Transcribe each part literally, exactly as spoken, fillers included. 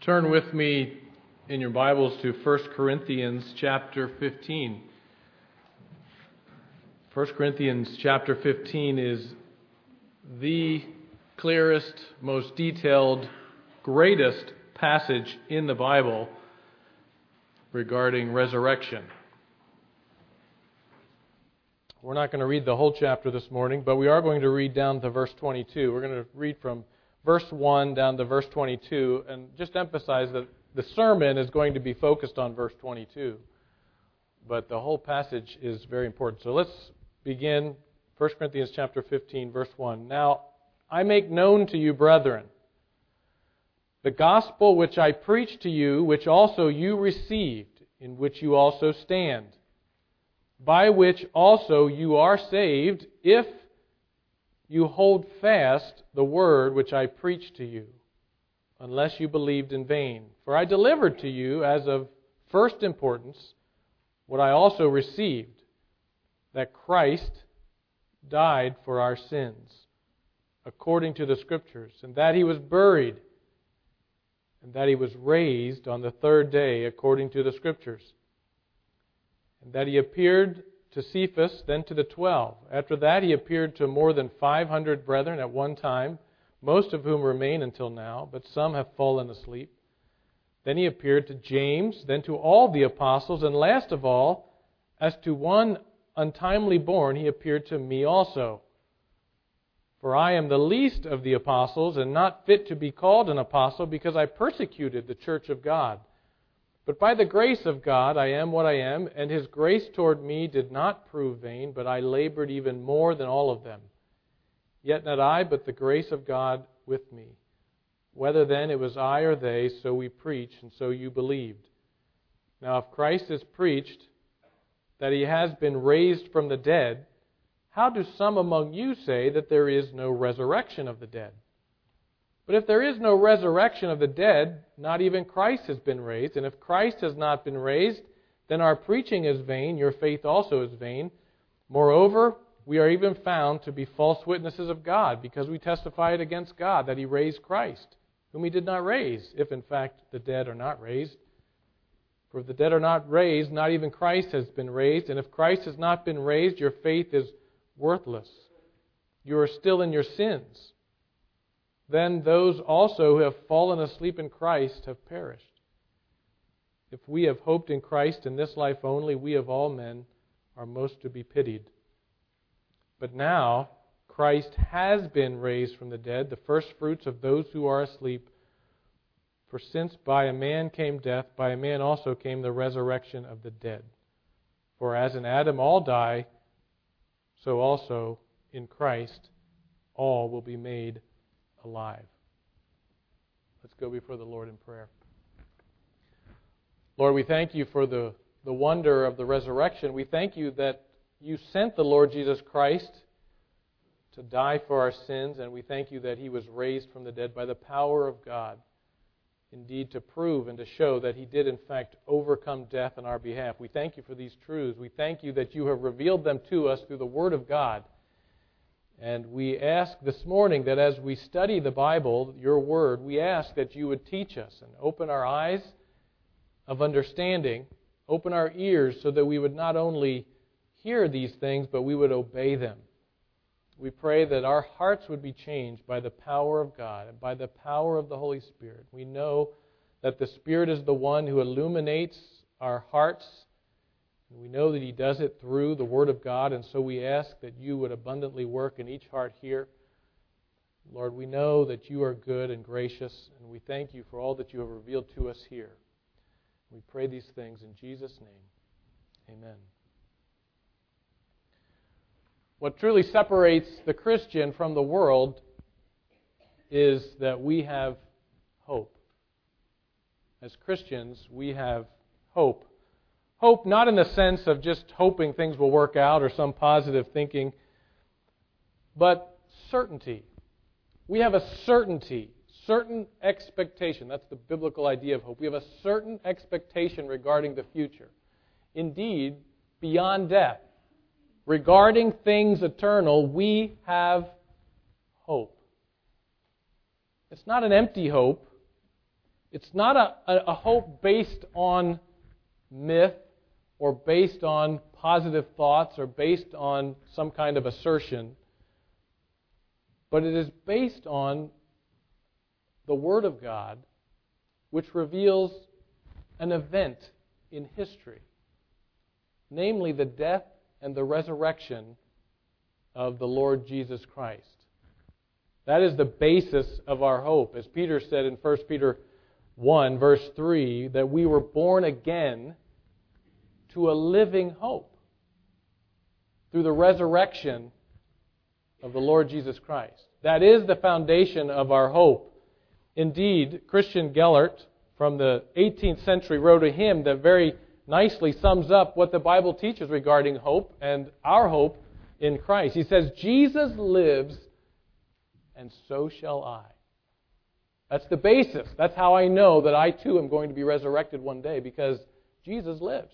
Turn with me in your Bibles to First Corinthians chapter fifteen. First Corinthians chapter fifteen is the clearest, most detailed, greatest passage in the Bible regarding resurrection. We're not going to read the whole chapter this morning, but we are going to read down to verse twenty-two. We're going to read from verse one down to verse twenty-two, and just emphasize that the sermon is going to be focused on verse twenty-two. But the whole passage is very important. So let's begin First Corinthians chapter fifteen, verse one. Now, I make known to you, brethren, the gospel which I preached to you, which also you received, in which you also stand, by which also you are saved, if you hold fast the word which I preached to you, unless you believed in vain. For I delivered to you as of first importance what I also received, that Christ died for our sins, according to the Scriptures, and that He was buried, and that He was raised on the third day, according to the Scriptures, and that He appeared to Cephas, then to the twelve. After that He appeared to more than five hundred brethren at one time, most of whom remain until now, but some have fallen asleep. Then He appeared to James, then to all the apostles, and last of all, as to one untimely born, He appeared to me also. For I am the least of the apostles, and not fit to be called an apostle, because I persecuted the church of God. But by the grace of God I am what I am, and His grace toward me did not prove vain, but I labored even more than all of them. Yet not I, but the grace of God with me. Whether then it was I or they, so we preach, and so you believed. Now if Christ is preached that He has been raised from the dead, how do some among you say that there is no resurrection of the dead? But if there is no resurrection of the dead, not even Christ has been raised. And if Christ has not been raised, then our preaching is vain, your faith also is vain. Moreover, we are even found to be false witnesses of God, because we testified against God that He raised Christ, whom He did not raise, if in fact the dead are not raised. For if the dead are not raised, not even Christ has been raised. And if Christ has not been raised, your faith is worthless. You are still in your sins. Then those also who have fallen asleep in Christ have perished. If we have hoped in Christ in this life only, we of all men are most to be pitied. But now Christ has been raised from the dead, the first fruits of those who are asleep. For since by a man came death, by a man also came the resurrection of the dead. For as in Adam all die, so also in Christ all will be made alive. Let's go before the Lord in prayer. Lord, we thank You for the, the wonder of the resurrection. We thank You that You sent the Lord Jesus Christ to die for our sins, and we thank You that He was raised from the dead by the power of God, indeed to prove and to show that He did in fact overcome death on our behalf. We thank You for these truths. We thank You that You have revealed them to us through the Word of God. And we ask this morning that as we study the Bible, Your Word, we ask that You would teach us and open our eyes of understanding, open our ears so that we would not only hear these things, but we would obey them. We pray that our hearts would be changed by the power of God and by the power of the Holy Spirit. We know that the Spirit is the one who illuminates our hearts. And we know that He does it through the Word of God, and so we ask that You would abundantly work in each heart here. Lord, we know that You are good and gracious, and we thank You for all that You have revealed to us here. We pray these things in Jesus' name. Amen. What truly separates the Christian from the world is that we have hope. As Christians, we have hope. Hope not in the sense of just hoping things will work out or some positive thinking, but certainty. We have a certainty, certain expectation. That's the biblical idea of hope. We have a certain expectation regarding the future. Indeed, beyond death. Regarding things eternal, we have hope. It's not an empty hope. It's not a, a, a hope based on myth or based on positive thoughts or based on some kind of assertion, but it is based on the Word of God, which reveals an event in history, namely the death and the resurrection of the Lord Jesus Christ. That is the basis of our hope. As Peter said in First Peter one, verse three, that we were born again to a living hope through the resurrection of the Lord Jesus Christ. That is the foundation of our hope. Indeed, Christian Gellert from the eighteenth century wrote a hymn that very nicely sums up what the Bible teaches regarding hope and our hope in Christ. He says, "Jesus lives, and so shall I." That's the basis. That's how I know that I too am going to be resurrected one day, because Jesus lives.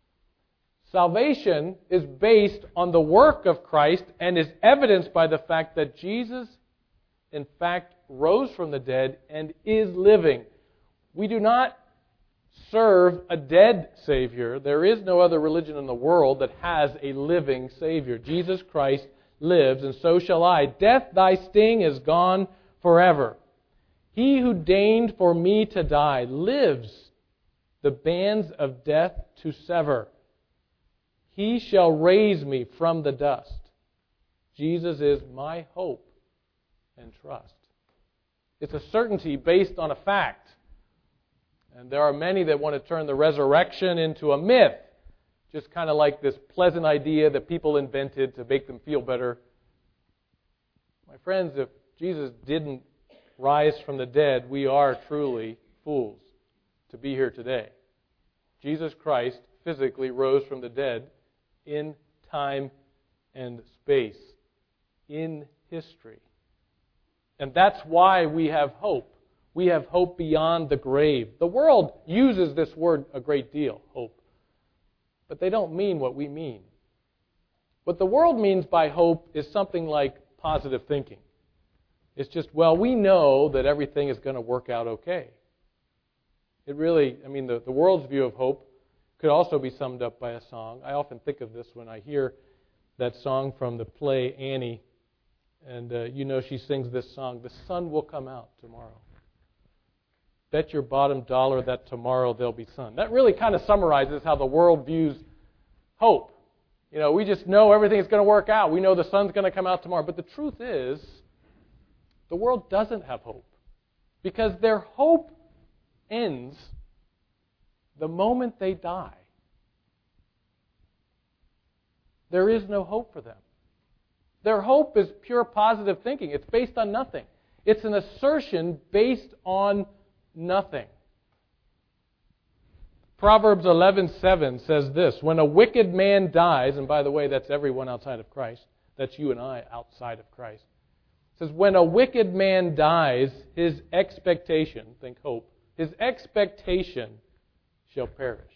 Salvation is based on the work of Christ and is evidenced by the fact that Jesus, in fact, rose from the dead and is living. We do not serve a dead Savior. There is no other religion in the world that has a living Savior. Jesus Christ lives, and so shall I. Death, thy sting is gone forever. He who deigned for me to die lives, the bands of death to sever. He shall raise me from the dust. Jesus is my hope and trust. It's a certainty based on a fact. And there are many that want to turn the resurrection into a myth, just kind of like this pleasant idea that people invented to make them feel better. My friends, if Jesus didn't rise from the dead, we are truly fools to be here today. Jesus Christ physically rose from the dead in time and space, in history. And that's why we have hope. We have hope beyond the grave. The world uses this word a great deal, hope. But they don't mean what we mean. What the world means by hope is something like positive thinking. It's just, well, we know that everything is going to work out okay. It really, I mean, the, the world's view of hope could also be summed up by a song. I often think of this when I hear that song from the play Annie. And uh, you know she sings this song, "The sun will come out tomorrow. Bet your bottom dollar that tomorrow there'll be sun." That really kind of summarizes how the world views hope. You know, we just know everything's going to work out. We know the sun's going to come out tomorrow. But the truth is, the world doesn't have hope, because their hope ends the moment they die. There is no hope for them. Their hope is pure positive thinking. It's based on nothing. It's an assertion based on nothing. Proverbs eleven seven says this: "When a wicked man dies," and by the way, that's everyone outside of Christ. That's you and I outside of Christ. It says, "When a wicked man dies, his expectation," think hope, "his expectation shall perish.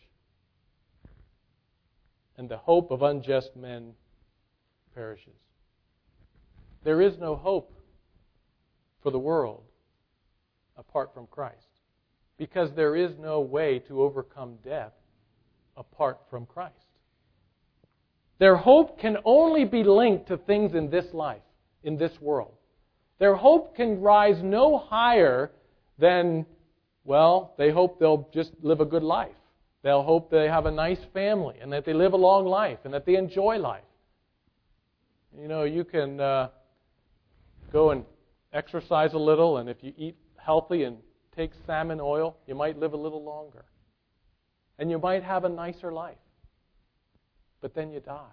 And the hope of unjust men perishes." There is no hope for the world apart from Christ, because there is no way to overcome death apart from Christ. Their hope can only be linked to things in this life, in this world. Their hope can rise no higher than, well, they hope they'll just live a good life. They'll hope they have a nice family and that they live a long life and that they enjoy life. You know, you can uh, go and exercise a little, and if you eat healthy and take salmon oil, you might live a little longer. And you might have a nicer life. But then you die.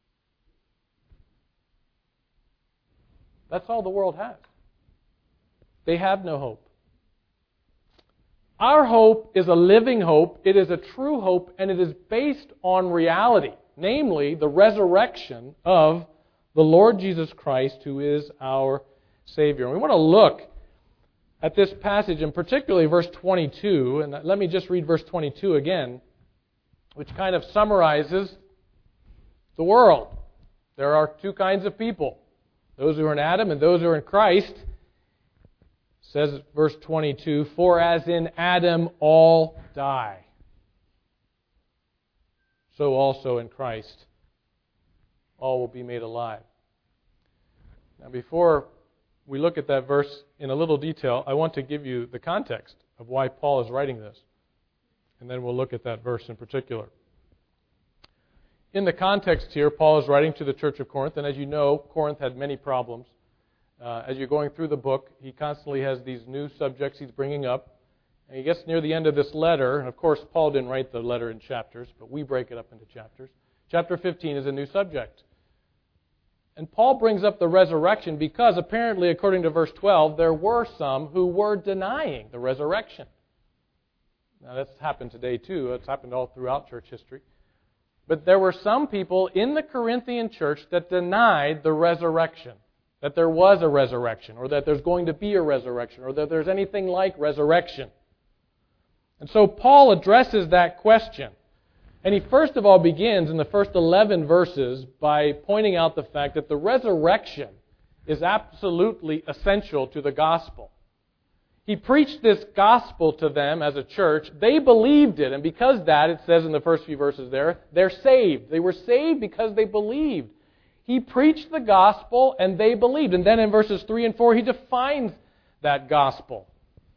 That's all the world has. They have no hope. Our hope is a living hope. It is a true hope, and it is based on reality, namely the resurrection of the Lord Jesus Christ, who is our Savior. And we want to look at this passage, and particularly verse twenty-two, and let me just read verse twenty-two again, which kind of summarizes the world. There are two kinds of people, those who are in Adam and those who are in Christ. It says, verse twenty-two, "For as in Adam all die, so also in Christ all will be made alive." Now, before we look at that verse in a little detail, I want to give you the context of why Paul is writing this. And then we'll look at that verse in particular. In the context here, Paul is writing to the church of Corinth, and as you know, Corinth had many problems. Uh, as you're going through the book, he constantly has these new subjects he's bringing up. And he gets near the end of this letter, and of course, Paul didn't write the letter in chapters, but we break it up into chapters. Chapter fifteen is a new subject. And Paul brings up the resurrection because apparently, according to verse twelve, there were some who were denying the resurrection. Now, that's happened today too. It's happened all throughout church history. But there were some people in the Corinthian church that denied the resurrection, that there was a resurrection, or that there's going to be a resurrection, or that there's anything like resurrection. And so Paul addresses that question. And he first of all begins in the first eleven verses by pointing out the fact that the resurrection is absolutely essential to the gospel. He preached this gospel to them as a church. They believed it. And because of that, it says in the first few verses there, they're saved. They were saved because they believed. He preached the gospel and they believed. And then in verses three and four, he defines that gospel.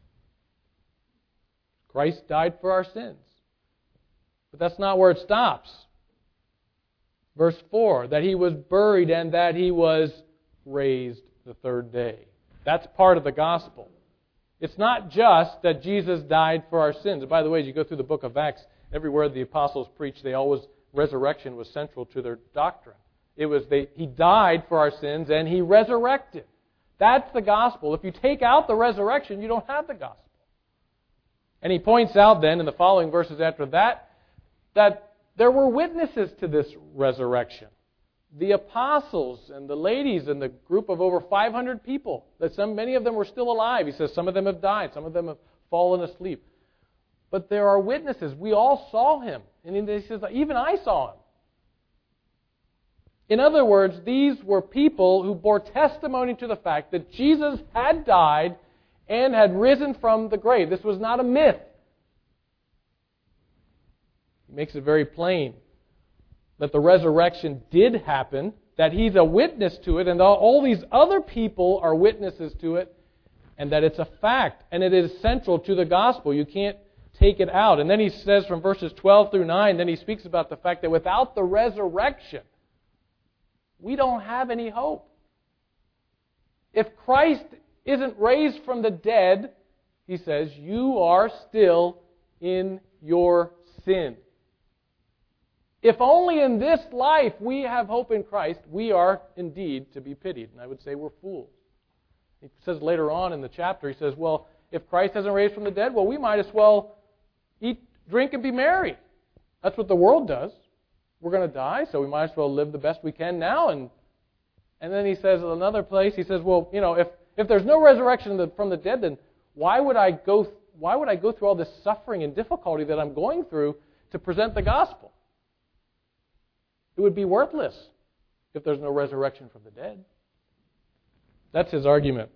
Christ died for our sins. But that's not where it stops. Verse four, that he was buried and that he was raised the third day. That's part of the gospel. It's not just that Jesus died for our sins. And by the way, as you go through the book of Acts, everywhere the apostles preached, they always, resurrection was central to their doctrine. It was they, He died for our sins and He resurrected. That's the gospel. If you take out the resurrection, you don't have the gospel. And he points out then in the following verses after that, that there were witnesses to this resurrection. The apostles and the ladies and the group of over five hundred people, that some, many of them were still alive. He says some of them have died, some of them have fallen asleep. But there are witnesses. We all saw him. And he says, even I saw him. In other words, these were people who bore testimony to the fact that Jesus had died and had risen from the grave. This was not a myth. He makes it very plain that the resurrection did happen, that he's a witness to it, and all these other people are witnesses to it, and that it's a fact, and it is central to the gospel. You can't take it out. And then he says from verses twelve through nine, then he speaks about the fact that without the resurrection, we don't have any hope. If Christ isn't raised from the dead, he says, you are still in your sin. If only in this life we have hope in Christ, we are indeed to be pitied. And I would say we're fools. He says later on in the chapter, he says, well, if Christ hasn't raised from the dead, well, we might as well eat, drink, and be merry. That's what the world does. We're going to die, so we might as well live the best we can now. And and then he says in another place, he says, well, you know, if, if there's no resurrection from the dead, then why would I go why would I go through all this suffering and difficulty that I'm going through to present the gospel? It would be worthless if there's no resurrection from the dead. That's his argument.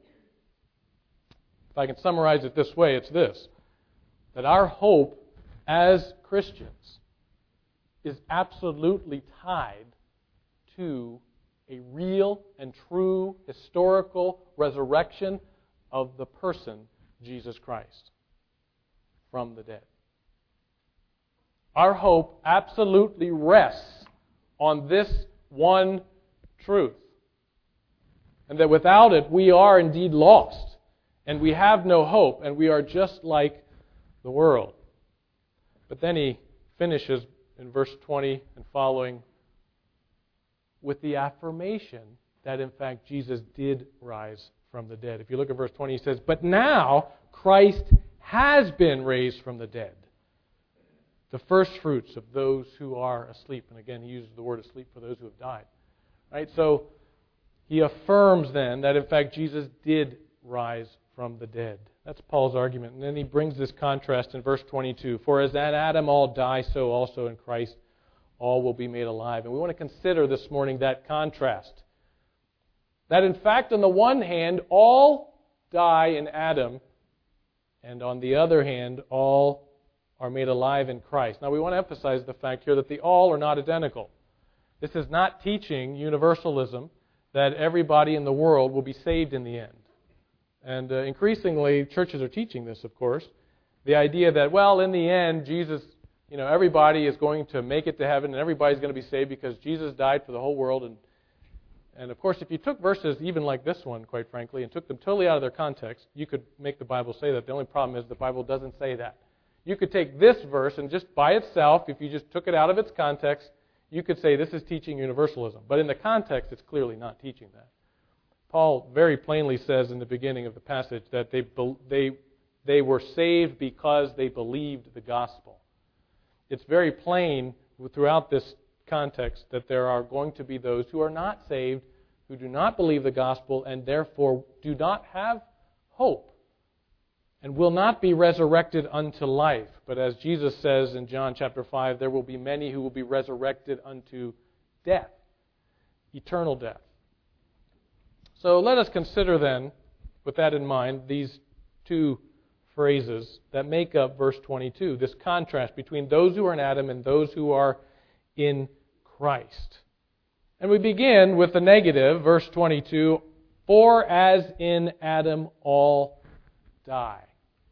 If I can summarize it this way, it's this: that our hope as Christians is absolutely tied to a real and true historical resurrection of the person Jesus Christ from the dead. Our hope absolutely rests on this one truth. And that without it, we are indeed lost. And we have no hope. And we are just like the world. But then he finishes in verse twenty and following with the affirmation that in fact Jesus did rise from the dead. If you look at verse twenty, he says, but now Christ has been raised from the dead, the first fruits of those who are asleep. And again, he uses the word asleep for those who have died. Right? So he affirms then that in fact Jesus did rise from the dead. That's Paul's argument. And then he brings this contrast in verse twenty-two. For as that Adam all die, so also in Christ all will be made alive. And we want to consider this morning that contrast. That in fact, on the one hand, all die in Adam, and on the other hand, all are made alive in Christ. Now we want to emphasize the fact here that the all are not identical. This is not teaching universalism, that everybody in the world will be saved in the end. And uh, increasingly, churches are teaching this, of course. The idea that, well, in the end, Jesus, you know, everybody is going to make it to heaven and everybody's going to be saved because Jesus died for the whole world. And, and of course, if you took verses even like this one, quite frankly, and took them totally out of their context, you could make the Bible say that. The only problem is the Bible doesn't say that. You could take this verse and just by itself, if you just took it out of its context, you could say this is teaching universalism. But in the context, it's clearly not teaching that. Paul very plainly says in the beginning of the passage that they they they were saved because they believed the gospel. It's very plain throughout this context that there are going to be those who are not saved, who do not believe the gospel, and therefore do not have hope and will not be resurrected unto life. But as Jesus says in John chapter five, there will be many who will be resurrected unto death, eternal death. So let us consider then, with that in mind, these two phrases that make up verse twenty-two, this contrast between those who are in Adam and those who are in Christ. And we begin with the negative, verse twenty-two, for as in Adam all die.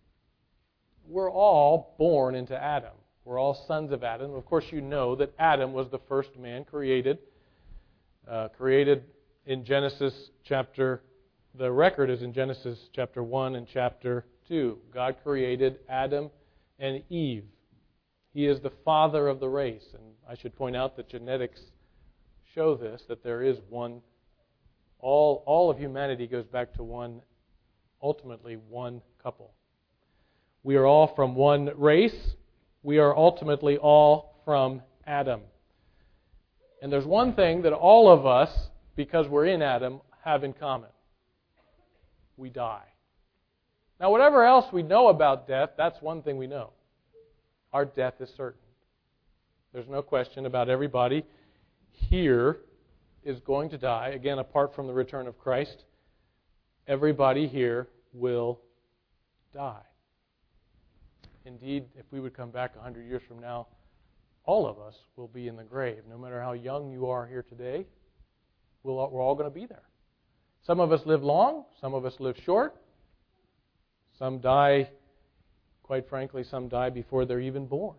We're all born into Adam. We're all sons of Adam. Of course, you know that Adam was the first man created, uh, created in Genesis chapter, the record is in Genesis chapter one and chapter two. God created Adam and Eve. He is the father of the race. And I should point out that genetics show this, that there is one, all, all of humanity goes back to one, ultimately one couple. We are all from one race. We are ultimately all from Adam. And there's one thing that all of us, because we're in Adam, have in common. We die. Now, whatever else we know about death, that's one thing we know. Our death is certain. There's no question about everybody here is going to die. Again, apart from the return of Christ, everybody here will die. Indeed, if we would come back a hundred years from now, all of us will be in the grave. No matter how young you are here today, we'll, we're all going to be there. Some of us live long, some of us live short. Some die, quite frankly, some die before they're even born.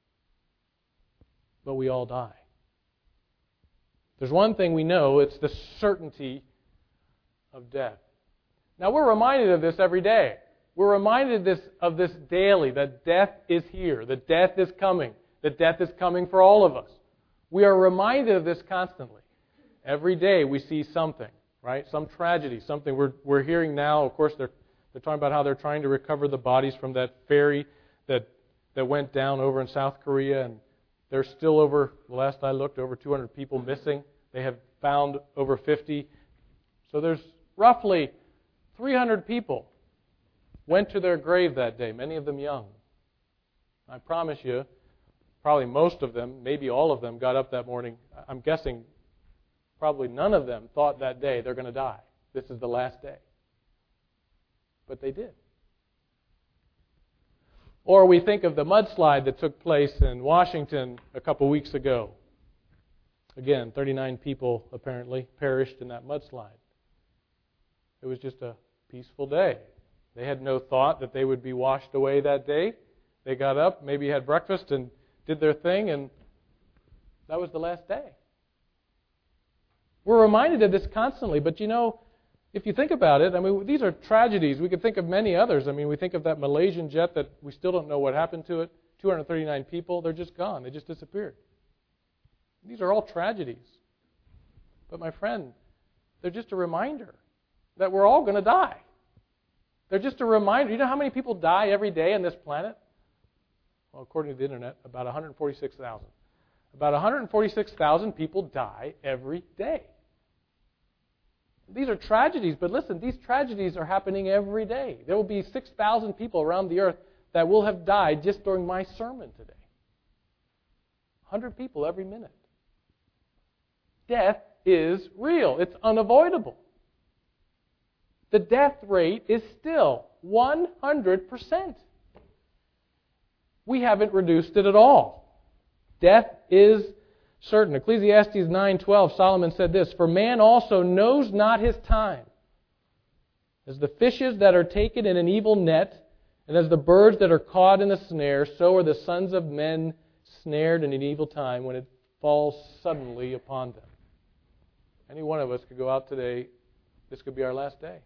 But we all die. There's one thing we know, it's the certainty of death. Now, we're reminded of this every day. We're reminded this, of this daily, that death is here, that death is coming, that death is coming for all of us. We are reminded of this constantly. Every day we see something, right? Some tragedy, something we're, we're hearing now. Of course, they're, they're talking about how they're trying to recover the bodies from that ferry that, that went down over in South Korea, and there's still over, the last I looked, over two hundred people missing. They have found over fifty. So there's roughly three hundred people went to their grave that day, many of them young. I promise you, probably most of them, maybe all of them, got up that morning. I'm guessing probably none of them thought that day they're going to die. This is the last day. But they did. Or we think of the mudslide that took place in Washington a couple weeks ago. Again, thirty-nine people apparently perished in that mudslide. It was just a peaceful day. They had no thought that they would be washed away that day. They got up, maybe had breakfast and did their thing, and that was the last day. We're reminded of this constantly, but you know, if you think about it, I mean, these are tragedies. We could think of many others. I mean, we think of that Malaysian jet that we still don't know what happened to it. two hundred thirty-nine people, they're just gone. They just disappeared. These are all tragedies. But my friend, they're just a reminder that we're all going to die. They're just a reminder. You know how many people die every day on this planet? Well, according to the internet, about one hundred forty-six thousand. About one hundred forty-six thousand people die every day. These are tragedies, but listen, these tragedies are happening every day. There will be six thousand people around the earth that will have died just during my sermon today. one hundred people every minute. Death is real. It's unavoidable. the death rate is still one hundred percent. We haven't reduced it at all. Death is certain. Ecclesiastes nine twelve, Solomon said this, "For man also knows not his time. As the fishes that are taken in an evil net, and as the birds that are caught in a snare, so are the sons of men snared in an evil time when it falls suddenly upon them." Any one of us could go out today, this could be our last day.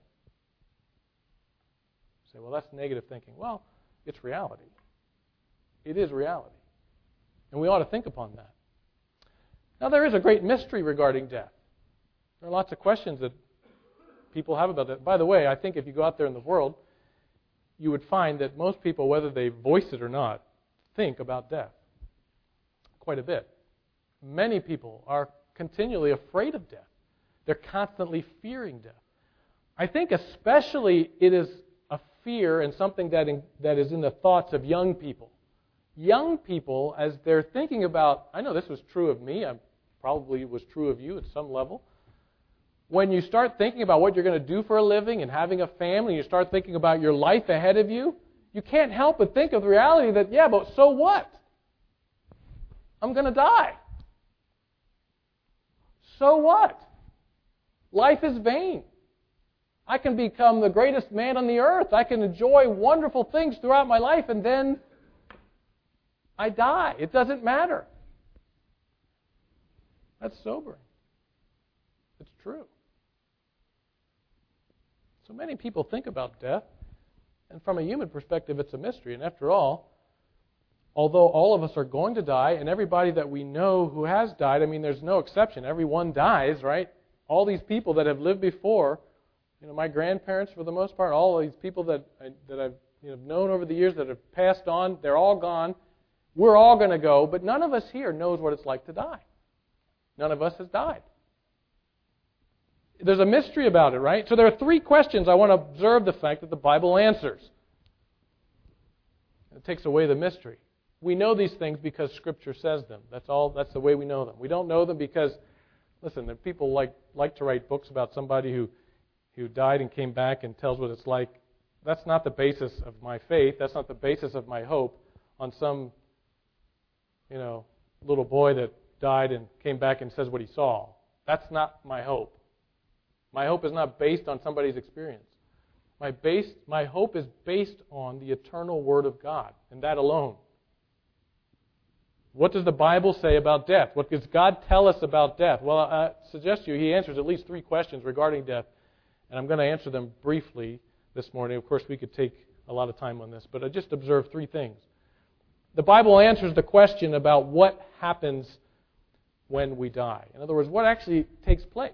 You say, well, that's negative thinking. Well, it's reality. It is reality. And we ought to think upon that. Now, there is a great mystery regarding death. There are lots of questions that people have about that. By the way, I think if you go out there in the world, you would find that most people, whether they voice it or not, think about death quite a bit. Many people are continually afraid of death. They're constantly fearing death. I think especially it is a fear and something that in, that is in the thoughts of young people. Young people, as they're thinking about, I know this was true of me, I probably was true of you at some level. When you start thinking about what you're going to do for a living and having a family, you start thinking about your life ahead of you, you can't help but think of the reality that, yeah, but so what? I'm going to die. So what? Life is vain. I can become the greatest man on the earth. I can enjoy wonderful things throughout my life, and then I die. It doesn't matter. That's sobering. It's true. So many people think about death, and from a human perspective, it's a mystery. And after all, although all of us are going to die, and everybody that we know who has died, I mean, there's no exception. Everyone dies, right? All these people that have lived before, you know, my grandparents for the most part, all these people that I, that I've you know, known over the years that have passed on, they're all gone. We're all going to go, but none of us here knows what it's like to die. None of us has died. There's a mystery about it, right? So there are three questions I want to observe the fact that the Bible answers. It takes away the mystery. We know these things because Scripture says them. That's all. That's the way we know them. We don't know them because, listen, there are people like like to write books about somebody who who died and came back and tells what it's like. That's not the basis of my faith. That's not the basis of my hope on some, you know, little boy that died and came back and says what he saw. That's not my hope. My hope is not based on somebody's experience. My base, my hope is based on the eternal Word of God, and that alone. What does the Bible say about death? What does God tell us about death? Well, I suggest to you he answers at least three questions regarding death, and I'm going to answer them briefly this morning. Of course, we could take a lot of time on this, but I just observed three things. The Bible answers the question about what happens when we die. In other words, what actually takes place.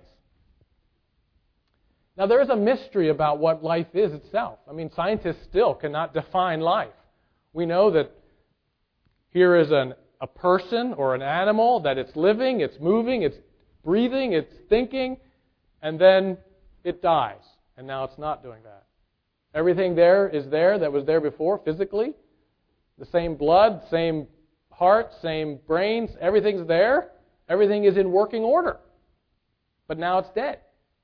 Now, there is a mystery about what life is itself. I mean, scientists still cannot define life. We know that here is an, a person or an animal, that it's living, it's moving, it's breathing, it's thinking, and then it dies. And now it's not doing that. Everything there is there that was there before physically. The same blood, same heart, same brains, everything's there. Everything is in working order. But now it's dead.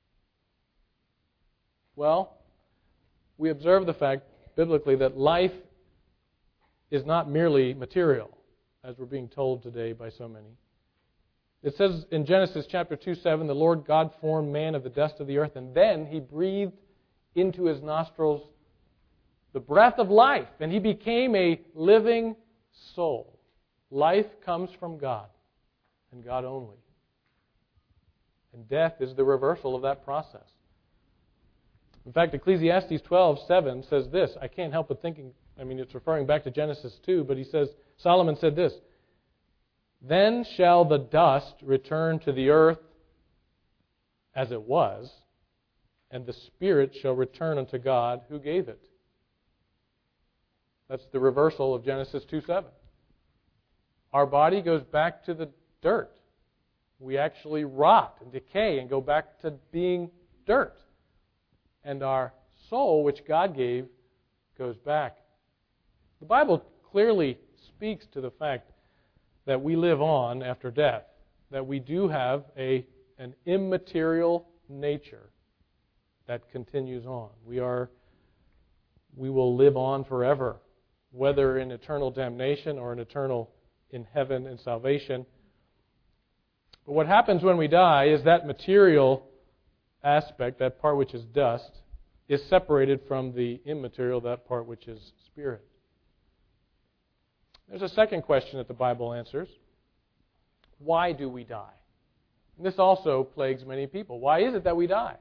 Well, we observe the fact biblically that life is not merely material, as we're being told today by so many. It says in Genesis chapter two seven, the Lord God formed man of the dust of the earth, and then He breathed into his nostrils the breath of life, and he became a living soul. Life comes from God, and God only. And death is the reversal of that process. In fact, Ecclesiastes twelve seven says this. I can't help but thinking, I mean, it's referring back to Genesis two, but he says, Solomon said this, "Then shall the dust return to the earth as it was, and the spirit shall return unto God who gave it." That's the reversal of Genesis two seven. Our body goes back to the dirt. We actually rot and decay and go back to being dirt. And our soul, which God gave, goes back. The Bible clearly speaks to the fact that we live on after death, that we do have a, an immaterial nature. that continues on. We are, we will live on forever, whether in eternal damnation or in eternal in heaven and salvation. But what happens when we die is that material aspect, that part which is dust, is separated from the immaterial, that part which is spirit. There's a second question that the Bible answers. Why do we die? And this also plagues many people. Why is it that we die?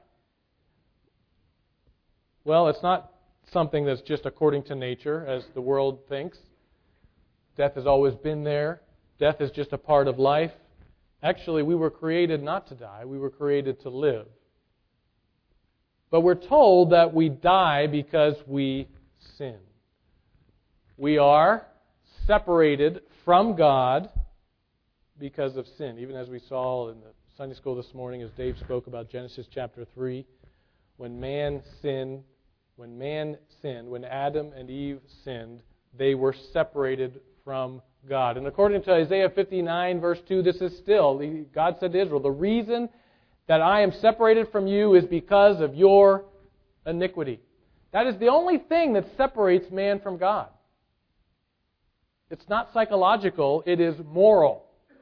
Well, it's not something that's just according to nature, as the world thinks. Death has always been there. Death is just a part of life. Actually, we were created not to die. We were created to live. But we're told that we die because we sin. We are separated from God because of sin. Even as we saw in the Sunday school this morning, as Dave spoke about Genesis chapter three, when man sinned, when man sinned, when Adam and Eve sinned, they were separated from God. And according to Isaiah fifty-nine, verse two, this is still, God said to Israel, the reason that I am separated from you is because of your iniquity. That is the only thing that separates man from God. It's not psychological, it is moral.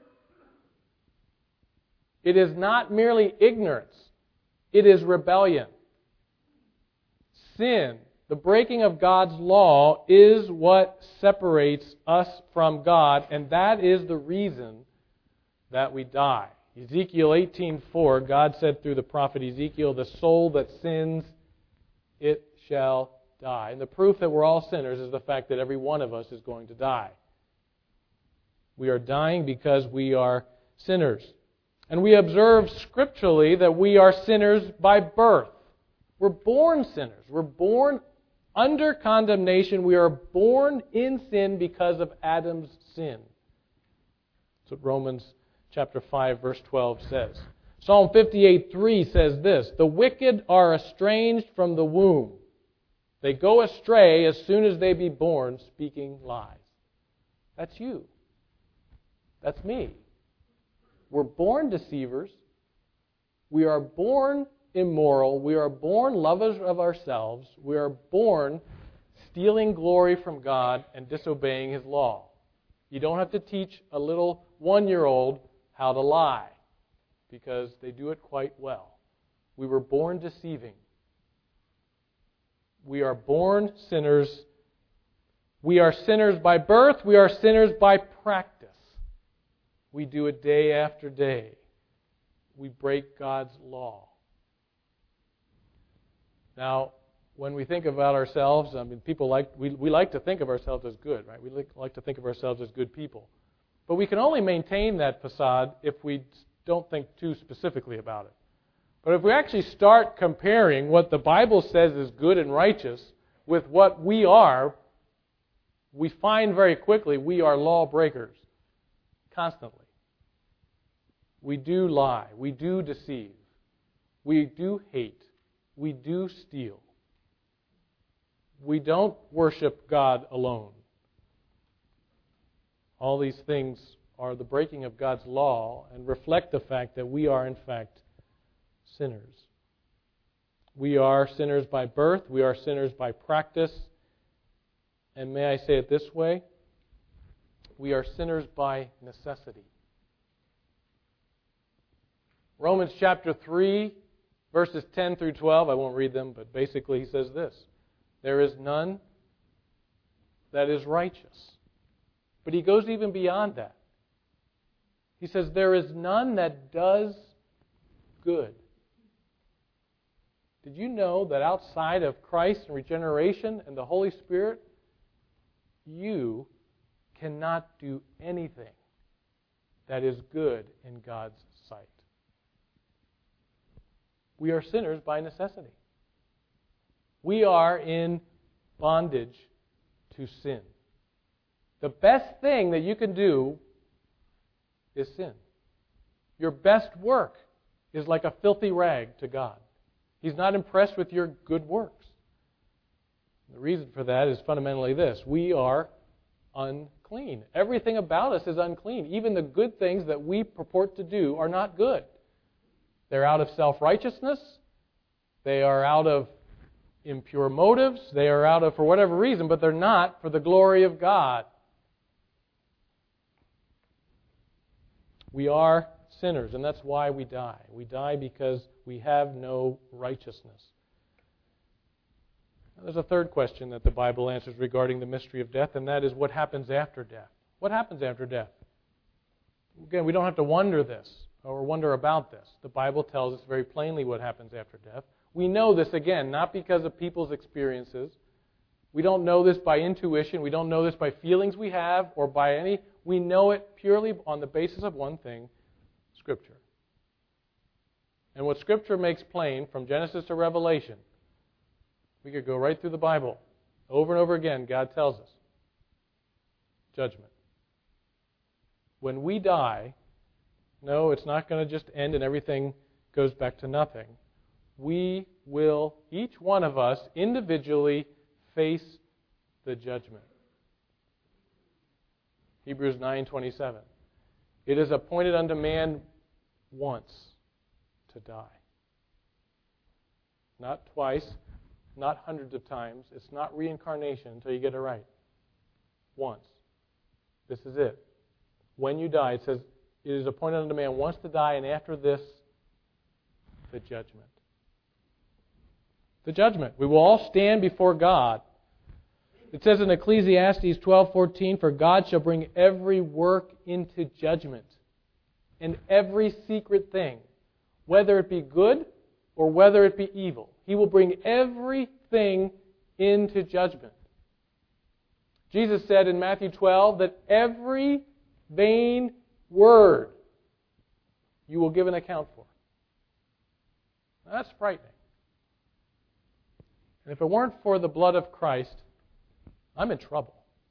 It is not merely ignorance, it is rebellion. Sin, the breaking of God's law, is what separates us from God, and that is the reason that we die. Ezekiel eighteen four, God said through the prophet Ezekiel, the soul that sins, it shall die. And the proof that we're all sinners is the fact that every one of us is going to die. We are dying because we are sinners. And we observe scripturally that we are sinners by birth. We're born sinners. We're born under condemnation. We are born in sin because of Adam's sin. That's what Romans chapter five, verse twelve says. Psalm fifty-eight three says this, the wicked are estranged from the womb. They go astray as soon as they be born, speaking lies. That's you. That's me. We're born deceivers. We are born immoral. We are born lovers of ourselves. We are born stealing glory from God and disobeying His law. You don't have to teach a little one-year-old how to lie, because they do it quite well. We were born deceiving. We are born sinners. We are sinners by birth. We are sinners by practice. We do it day after day. We break God's law. Now, when we think about ourselves, I mean, people like we, we like to think of ourselves as good, right? We like, like to think of ourselves as good people. But we can only maintain that facade if we don't think too specifically about it. But if we actually start comparing what the Bible says is good and righteous with what we are, we find very quickly we are lawbreakers constantly. We do lie. We do deceive. We do hate. We do steal. We don't worship God alone. All these things are the breaking of God's law and reflect the fact that we are, in fact, sinners. We are sinners by birth. We are sinners by practice. And may I say it this way? We are sinners by necessity. Romans chapter three, verses ten through twelve, I won't read them, but basically he says this, there is none that is righteous. But he goes even beyond that. He says, there is none that does good. Did you know that outside of Christ and regeneration and the Holy Spirit, you cannot do anything that is good in God's sight? We are sinners by necessity. We are in bondage to sin. The best thing that you can do is sin. Your best work is like a filthy rag to God. He's not impressed with your good works. The reason for that is fundamentally this. We are unclean. Everything about us is unclean. Even the good things that we purport to do are not good. They're out of self-righteousness, They are out of impure motives. They are out of for whatever reason, but they're not for the glory of God. We are sinners, and that's why we die. We die because we have no righteousness. There's a third question that the Bible answers regarding the mystery of death, and that is what happens after death. What happens after death? Again, we don't have to wonder this or wonder about this. The Bible tells us very plainly what happens after death. We know this, again, not because of people's experiences. We don't know this by intuition. We don't know this by feelings we have or by any. We know it purely on the basis of one thing, Scripture. And what Scripture makes plain from Genesis to Revelation, we could go right through the Bible. Over and over again, God tells us. Judgment. When we die, no, it's not going to just end and everything goes back to nothing. We will, each one of us, individually face the judgment. Hebrews nine twenty-seven. It is appointed unto man once to die. Not twice, not hundreds of times. It's not reincarnation until you get it right. Once. This is it. When you die, it says, it is appointed unto man once to die, and after this, the judgment. The judgment. We will all stand before God. It says in Ecclesiastes twelve fourteen, for God shall bring every work into judgment, and every secret thing, whether it be good or whether it be evil. He will bring everything into judgment. Jesus said in Matthew twelve that every vain word you will give an account for. Now, that's frightening. And if it weren't for the blood of Christ, I'm in trouble.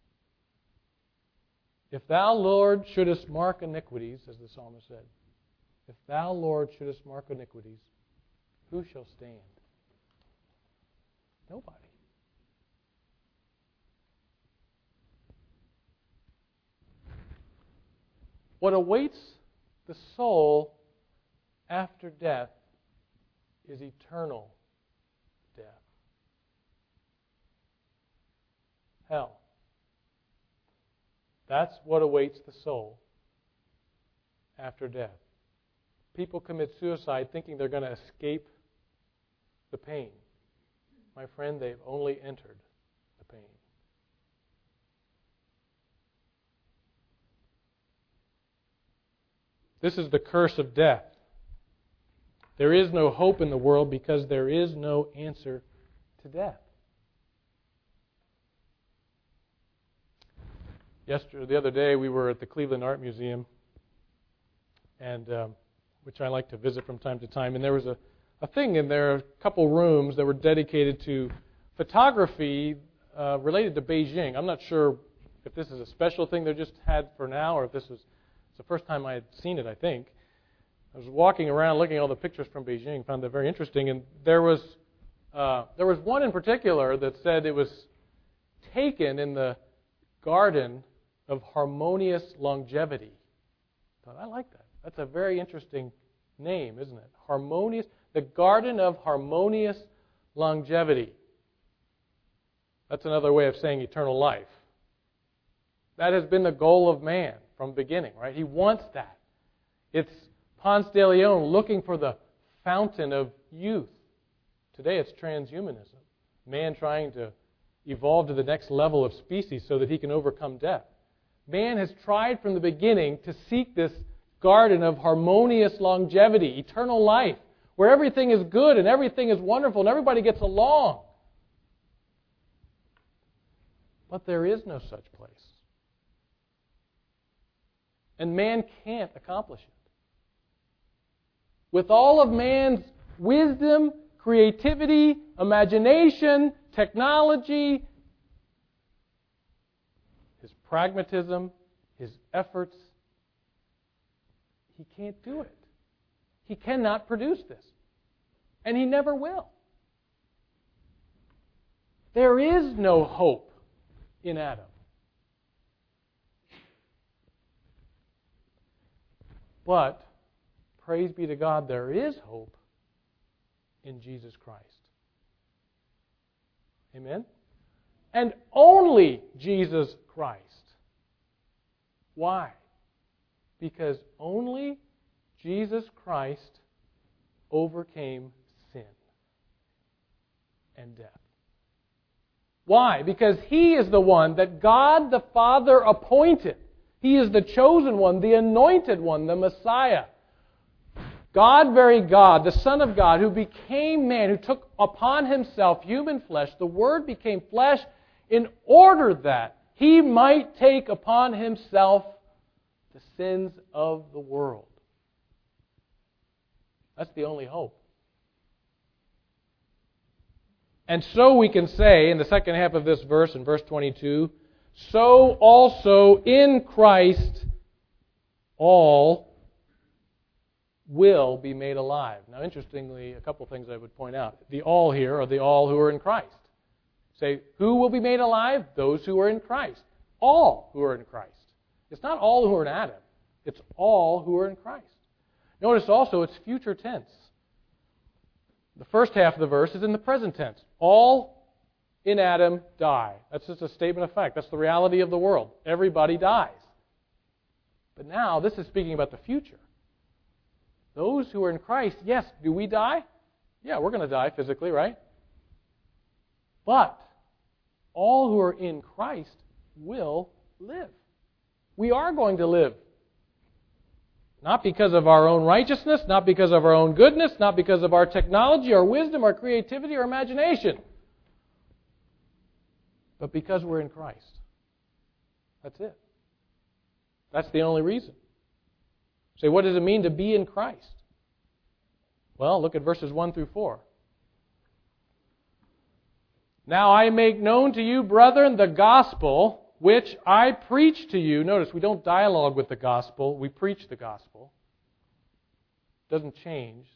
If thou, Lord, shouldest mark iniquities, as the psalmist said, if thou, Lord, shouldest mark iniquities, who shall stand? Nobody. What awaits the soul after death is eternal death. Hell. That's what awaits the soul after death. People commit suicide thinking they're going to escape the pain. My friend, they've only entered the pain. This is the curse of death. There is no hope in the world because there is no answer to death. Yesterday, the other day, we were at the Cleveland Art Museum, and um, which I like to visit from time to time, and there was a, a thing in there, a couple rooms that were dedicated to photography uh, related to Beijing. I'm not sure if this is a special thing they just had for now, or if this was it's the first time I had seen it, I think. I was walking around looking at all the pictures from Beijing, found that very interesting, and there was uh, there was one in particular that said it was taken in the garden of harmonious longevity. I thought, I like that. That's a very interesting name, isn't it? Harmonious, the garden of harmonious longevity. That's another way of saying eternal life. That has been the goal of man from the beginning, right? He wants that. It's Ponce de Leon looking for the fountain of youth. Today it's transhumanism. Man trying to evolve to the next level of species so that he can overcome death. Man has tried from the beginning to seek this garden of harmonious longevity, eternal life, where everything is good and everything is wonderful and everybody gets along. But there is no such place. And man can't accomplish it. With all of man's wisdom, creativity, imagination, technology, his pragmatism, his efforts, he can't do it. He cannot produce this. And he never will. There is no hope in Adam. But, praise be to God, there is hope in Jesus Christ. Amen? And only Jesus Christ. Why? Because only Jesus Christ overcame sin and death. Why? Because He is the one that God the Father appointed. He is the chosen one, the anointed one, the Messiah. God, very God, the Son of God, who became man, who took upon Himself human flesh. The Word became flesh in order that He might take upon Himself the sins of the world. That's the only hope. And so we can say, in the second half of this verse, in verse twenty-two, so also in Christ all will be made alive. Now, interestingly, a couple things I would point out. The all here are the all who are in Christ. Say, who will be made alive? Those who are in Christ. All who are in Christ. It's not all who are in Adam. It's all who are in Christ. Notice also it's future tense. The first half of the verse is in the present tense. All in Adam die. That's just a statement of fact. That's the reality of the world. Everybody dies. But now this is speaking about the future. Those who are in Christ, yes, do we die? Yeah, we're going to die physically, right? But all who are in Christ will live. We are going to live. Not because of our own righteousness, not because of our own goodness, not because of our technology, our wisdom, our creativity, our imagination. But because we're in Christ. That's it. That's the only reason. Say, what does it mean to be in Christ? Well, look at verses one through four. Now I make known to you, brethren, the gospel which I preach to you. Notice, we don't dialogue with the gospel. We preach the gospel. It doesn't change.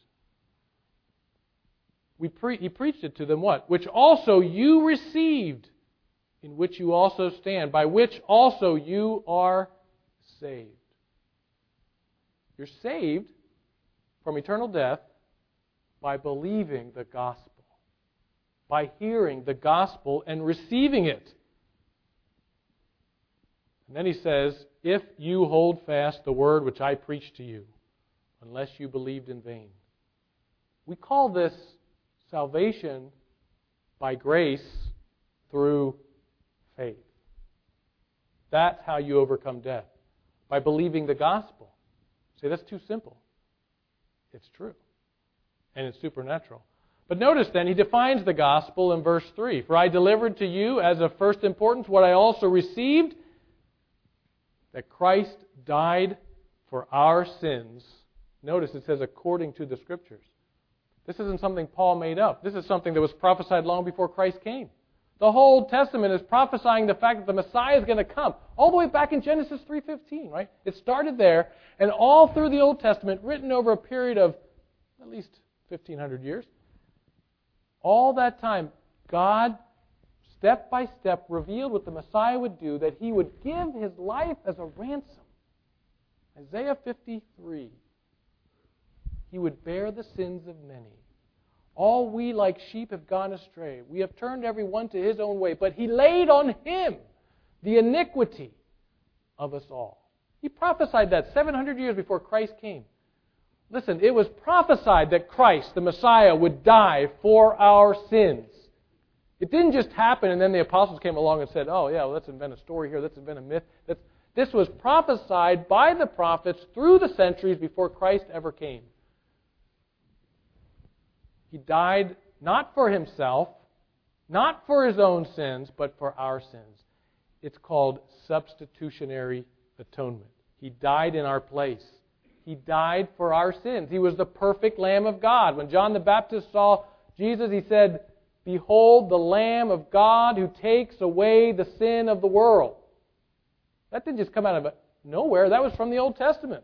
We pre- he preached it to them what? Which also you received, in which you also stand, by which also you are saved. You're saved from eternal death by believing the gospel, by hearing the gospel and receiving it. And then he says, if you hold fast the word which I preached to you, unless you believed in vain. We call this salvation by grace through faith. That's how you overcome death, by believing the gospel. Say, that's too simple. It's true. And it's supernatural. But notice then, he defines the gospel in verse three. For I delivered to you as of first importance what I also received, that Christ died for our sins. Notice it says according to the Scriptures. This isn't something Paul made up. This is something that was prophesied long before Christ came. The whole Old Testament is prophesying the fact that the Messiah is going to come. All the way back in Genesis three fifteen, right? It started there, and all through the Old Testament, written over a period of at least fifteen hundred years. All that time, God, step by step, revealed what the Messiah would do, that He would give His life as a ransom. Isaiah fifty-three. He would bear the sins of many. All we like sheep have gone astray. We have turned every one to his own way. But He laid on Him the iniquity of us all. He prophesied that seven hundred years before Christ came. Listen, it was prophesied that Christ, the Messiah, would die for our sins. It didn't just happen and then the apostles came along and said, oh yeah, well, let's invent a story here, let's invent a myth. That's, this was prophesied by the prophets through the centuries before Christ ever came. He died not for Himself, not for His own sins, but for our sins. It's called substitutionary atonement. He died in our place. He died for our sins. He was the perfect Lamb of God. When John the Baptist saw Jesus, he said, behold the Lamb of God who takes away the sin of the world. That didn't just come out of nowhere. That was from the Old Testament.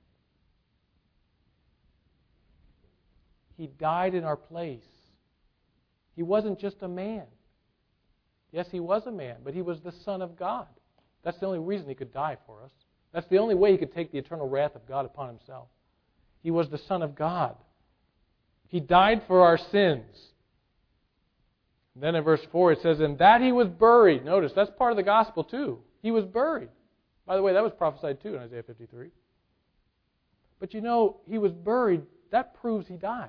He died in our place. He wasn't just a man. Yes, He was a man, but He was the Son of God. That's the only reason He could die for us. That's the only way He could take the eternal wrath of God upon Himself. He was the Son of God. He died for our sins. Then in verse four it says, and that He was buried. Notice, that's part of the gospel too. He was buried. By the way, that was prophesied too in Isaiah fifty-three. But you know, He was buried. That proves He died.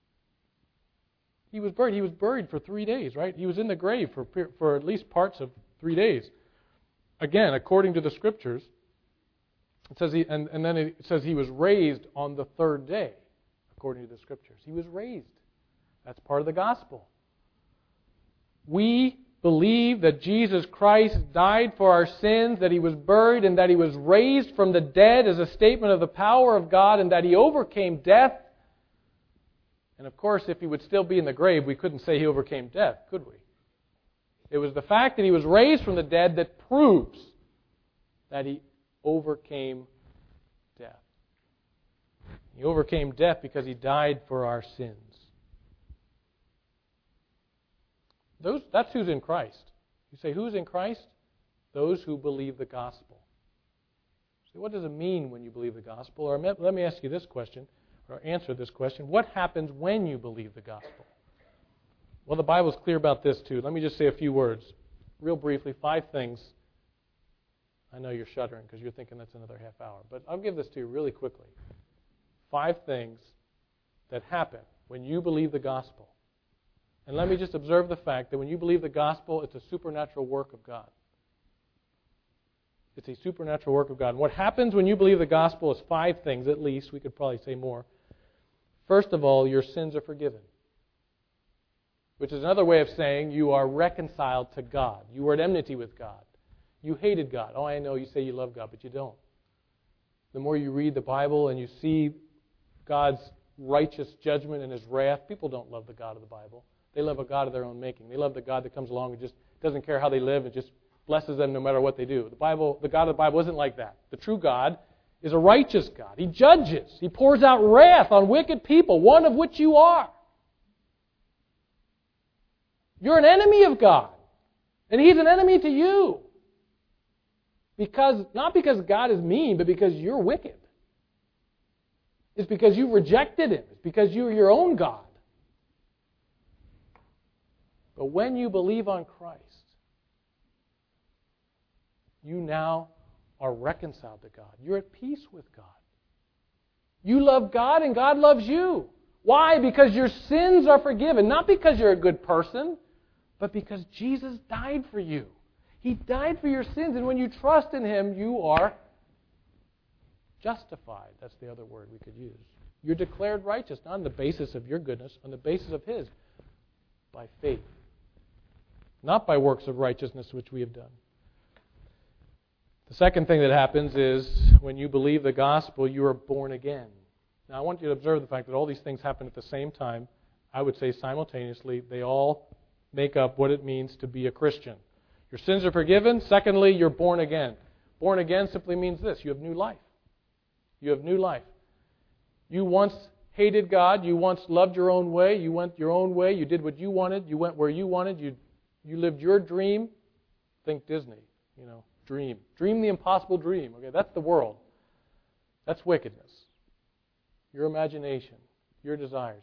He was buried. He was buried for three days, right? He was in the grave for, for at least parts of three days. Again, according to the Scriptures, it says he, and, and then it says He was raised on the third day, according to the Scriptures. He was raised. That's part of the gospel. We believe that Jesus Christ died for our sins, that He was buried, and that He was raised from the dead as a statement of the power of God, and that He overcame death. And of course, if He would still be in the grave, we couldn't say He overcame death, could we? It was the fact that He was raised from the dead that proves that He overcame death. He overcame death because He died for our sins. Those, that's who's in Christ. You say, who's in Christ? Those who believe the gospel. So what does it mean when you believe the gospel? Or let me ask you this question, or answer this question. What happens when you believe the gospel? Well, the Bible's clear about this too. Let me just say a few words. Real briefly, five things. I know you're shuddering because you're thinking that's another half hour. But I'll give this to you really quickly. Five things that happen when you believe the gospel. And let me just observe the fact that when you believe the gospel, it's a supernatural work of God. It's a supernatural work of God. And what happens when you believe the gospel is five things, at least. We could probably say more. First of all, your sins are forgiven. Which is another way of saying you are reconciled to God. You were at enmity with God. You hated God. Oh, I know you say you love God, but you don't. The more you read the Bible and you see God's righteous judgment and His wrath, people don't love the God of the Bible. They love a God of their own making. They love the God that comes along and just doesn't care how they live and just blesses them no matter what they do. The Bible, the God of the Bible isn't like that. The true God is a righteous God. He judges. He pours out wrath on wicked people, one of which you are. You're an enemy of God. And He's an enemy to you. Because, not because God is mean, but because you're wicked. It's because you rejected Him. It's because you're your own God. But when you believe on Christ, you now are reconciled to God. You're at peace with God. You love God and God loves you. Why? Because your sins are forgiven. Not because you're a good person, but because Jesus died for you. He died for your sins, and when you trust in Him, you are justified. That's the other word we could use. You're declared righteous, not on the basis of your goodness, on the basis of His, by faith. Not by works of righteousness which we have done. The second thing that happens is when you believe the gospel, you are born again. Now I want you to observe the fact that all these things happen at the same time. I would say simultaneously. They all make up what it means to be a Christian. Your sins are forgiven. Secondly, you're born again. Born again simply means this. You have new life. You have new life. You once hated God. You once loved your own way. You went your own way. You did what you wanted. You went where you wanted. You You lived your dream. Think Disney, you know, dream. Dream the impossible dream. Okay, that's the world. That's wickedness. Your imagination, your desires.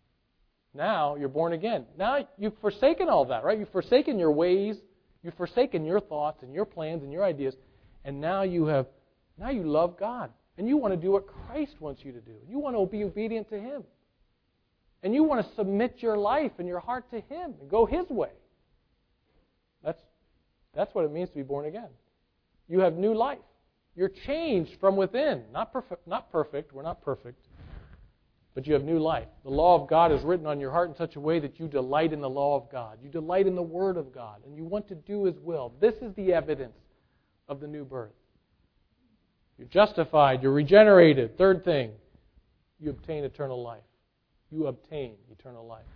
Now you're born again. Now you've forsaken all that, right? You've forsaken your ways. You've forsaken your thoughts and your plans and your ideas. And now you have, now you love God. And you want to do what Christ wants you to do. You want to be obedient to Him. And you want to submit your life and your heart to Him and go His way. That's, that's what it means to be born again. You have new life. You're changed from within. Not perfect, not perfect. We're not perfect. But you have new life. The law of God is written on your heart in such a way that you delight in the law of God. You delight in the Word of God. And you want to do His will. This is the evidence of the new birth. You're justified. You're regenerated. Third thing, you obtain eternal life. You obtain eternal life.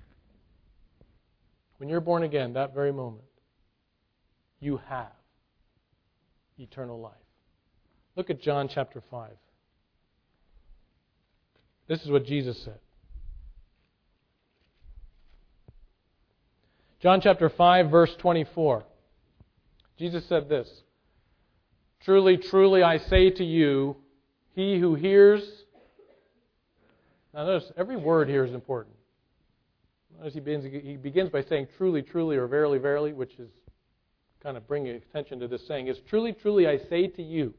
When you're born again, that very moment, you have eternal life. Look at John chapter five. This is what Jesus said. John chapter five, verse twenty-four. Jesus said this, "Truly, truly, I say to you, he who hears..." Now notice, every word here is important. Notice he begins, he begins by saying truly, truly, or verily, verily, which is kind of bringing attention to this saying, is truly, truly, I say to you,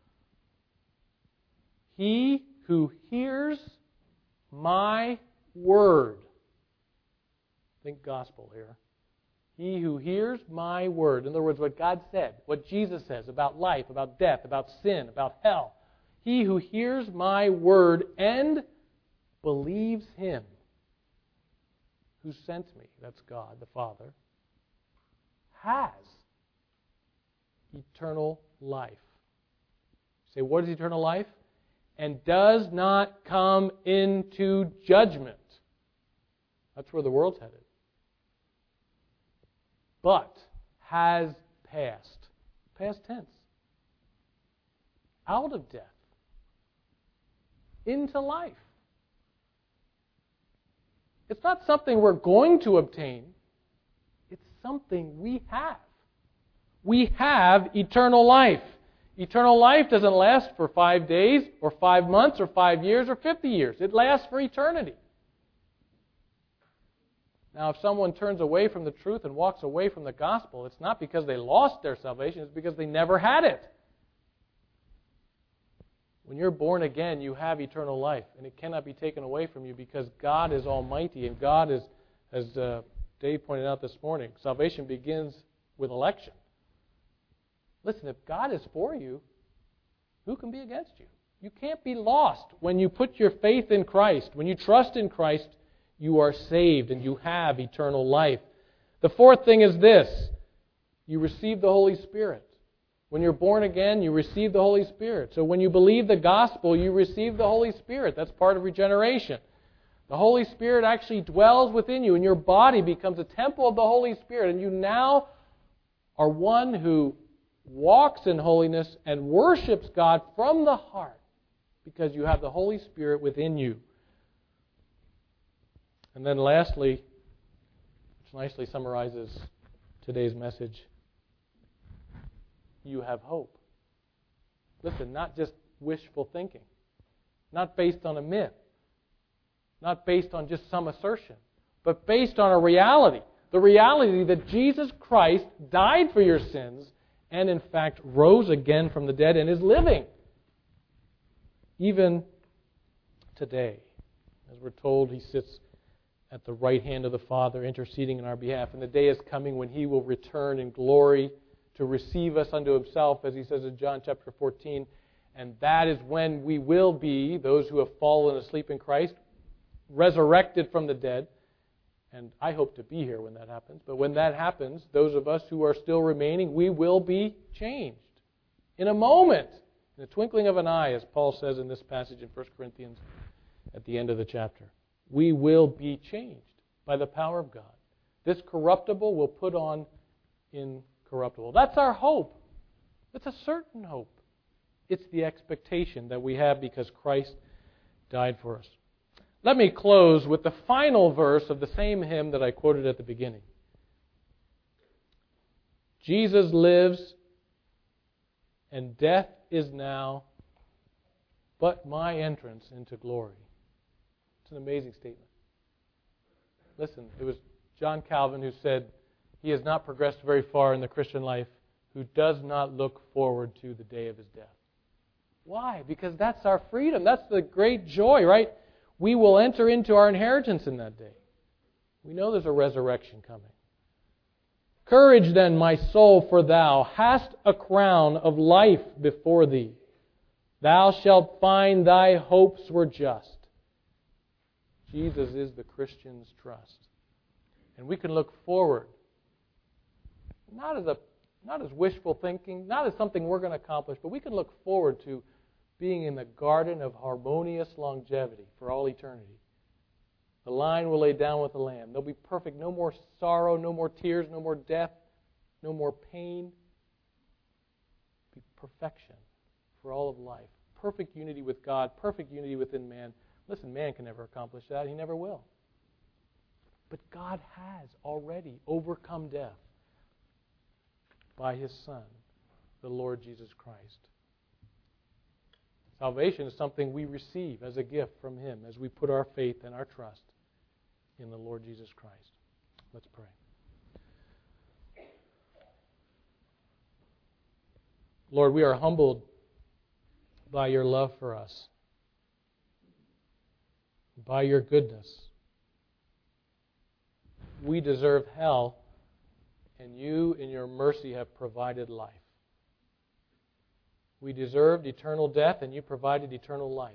he who hears my word. Think gospel here. He who hears my word. In other words, what God said, what Jesus says about life, about death, about sin, about hell. He who hears my word and believes him who sent me, that's God the Father, has eternal life. Say, what is eternal life? And does not come into judgment. That's where the world's headed. But has passed. Past tense. Out of death. Into life. It's not something we're going to obtain. It's something we have. We have eternal life. Eternal life doesn't last for five days or five months or five years or fifty years. It lasts for eternity. Now, if someone turns away from the truth and walks away from the gospel, it's not because they lost their salvation, it's because they never had it. When you're born again, you have eternal life, and it cannot be taken away from you because God is almighty, and God is, as uh, Dave pointed out this morning, salvation begins with election. Listen, if God is for you, who can be against you? You can't be lost. When you put your faith in Christ, when you trust in Christ, you are saved and you have eternal life. The fourth thing is this. You receive the Holy Spirit. When you're born again, you receive the Holy Spirit. So when you believe the gospel, you receive the Holy Spirit. That's part of regeneration. The Holy Spirit actually dwells within you, and your body becomes a temple of the Holy Spirit, and you now are one who walks in holiness and worships God from the heart because you have the Holy Spirit within you. And then lastly, which nicely summarizes today's message, you have hope. Listen, not just wishful thinking, not based on a myth, not based on just some assertion, but based on a reality. The reality that Jesus Christ died for your sins and in fact rose again from the dead and is living even today. As we're told, he sits at the right hand of the Father interceding in our behalf. And the day is coming when he will return in glory to receive us unto himself, as he says in John chapter fourteen. And that is when we will be, those who have fallen asleep in Christ, resurrected from the dead. And I hope to be here when that happens. But when that happens, those of us who are still remaining, we will be changed. In a moment, in the twinkling of an eye, as Paul says in this passage in First Corinthians at the end of the chapter. We will be changed by the power of God. This corruptible will put on incorruptible. That's our hope. It's a certain hope. It's the expectation that we have because Christ died for us. Let me close with the final verse of the same hymn that I quoted at the beginning. Jesus lives, and death is now but my entrance into glory. It's an amazing statement. Listen, it was John Calvin who said, he has not progressed very far in the Christian life who does not look forward to the day of his death. Why? Because that's our freedom. That's the great joy, right? We will enter into our inheritance in that day. We know there's a resurrection coming. Courage then, my soul, for thou hast a crown of life before thee. Thou shalt find thy hopes were just. Jesus is the Christian's trust. And we can look forward, not as a not as wishful thinking, not as something we're going to accomplish, but we can look forward to being in the garden of harmonious longevity for all eternity. The lion will lay down with the lamb. They'll be perfect. No more sorrow, no more tears, no more death, no more pain. Be perfection for all of life. Perfect unity with God, perfect unity within man. Listen, man can never accomplish that. He never will. But God has already overcome death by His Son, the Lord Jesus Christ. Salvation is something we receive as a gift from Him as we put our faith and our trust in the Lord Jesus Christ. Let's pray. Lord, we are humbled by your love for us, by your goodness. We deserve hell, and you, in your mercy, have provided life. We deserved eternal death, and you provided eternal life.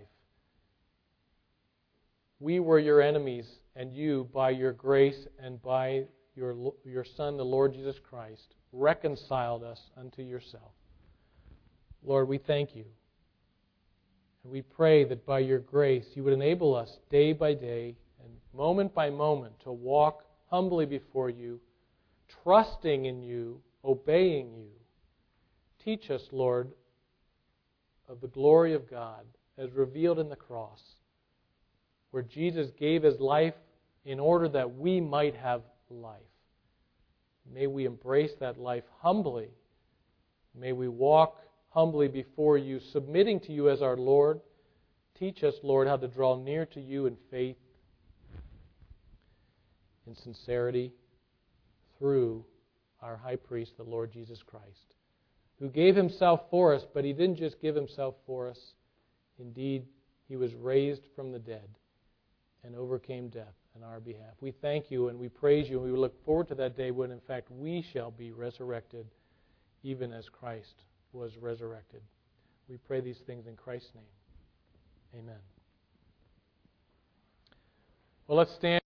We were your enemies, and you, by your grace and by your, your Son, the Lord Jesus Christ, reconciled us unto yourself. Lord, we thank you. And we pray that by your grace you would enable us day by day and moment by moment to walk humbly before you, trusting in you, obeying you. Teach us, Lord, of the glory of God as revealed in the cross, where Jesus gave his life in order that we might have life. May we embrace that life humbly. May we walk humbly before you, submitting to you as our Lord. Teach us, Lord, how to draw near to you in faith, in sincerity, through our high priest, the Lord Jesus Christ, who gave himself for us, but he didn't just give himself for us. Indeed, he was raised from the dead and overcame death on our behalf. We thank you and we praise you, and we look forward to that day when, in fact, we shall be resurrected, even as Christ was resurrected. We pray these things in Christ's name. Amen. Well, let's stand.